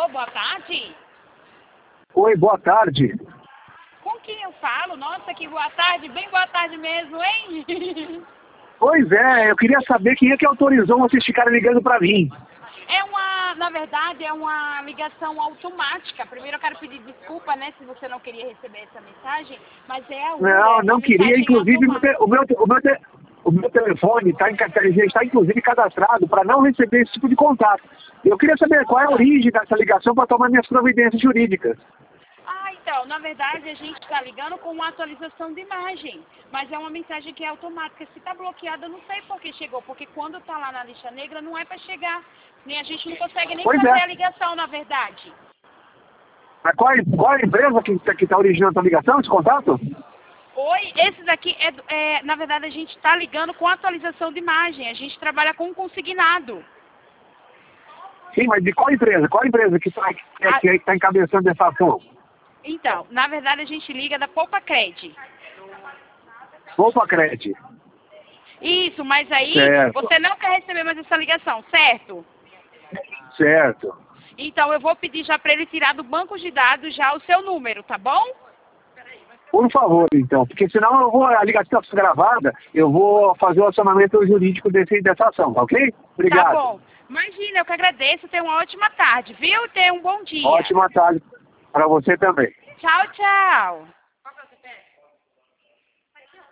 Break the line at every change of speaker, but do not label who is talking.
Alô, boa tarde.
Oi, boa tarde.
Com quem eu falo? Nossa, que boa tarde, bem boa tarde mesmo, hein?
Pois é, eu queria saber quem é que autorizou vocês ficarem ligando pra mim.
Na verdade, é uma ligação automática. Primeiro eu quero pedir desculpa, né, se você não queria receber essa mensagem, mas é a
Não, não queria. Inclusive, o meu telefone já está inclusive cadastrado para não receber esse tipo de contato. Eu queria saber qual é a origem dessa ligação para tomar minhas providências jurídicas.
Então, na verdade, a gente está ligando com uma atualização de imagem, mas é uma mensagem que é automática. Se está bloqueada, eu não sei por que chegou, porque quando está lá na lista negra, não é para chegar. Nem a gente não consegue nem fazer a ligação, na verdade.
Mas qual a empresa que está originando a ligação, esse contato?
Oi, esse daqui na verdade, a gente está ligando com atualização de imagem. A gente trabalha com consignado.
Sim, mas de qual empresa? Qual empresa que está encabeçando essa ação?
Então, na verdade, a gente liga da Poupa-Cred.
Poupa-Cred.
Isso, mas aí
certo.
Você não quer receber mais essa ligação, certo?
Certo.
Então, eu vou pedir já para ele tirar do banco de dados já o seu número, tá bom?
Por favor, então, porque senão a ligação está gravada, eu vou fazer o acionamento jurídico dessa ação, tá ok? Obrigado.
Tá bom. Imagina, eu que agradeço. Tenha uma ótima tarde, viu? Tenha um bom dia.
Ótima tarde para você também.
Tchau, tchau.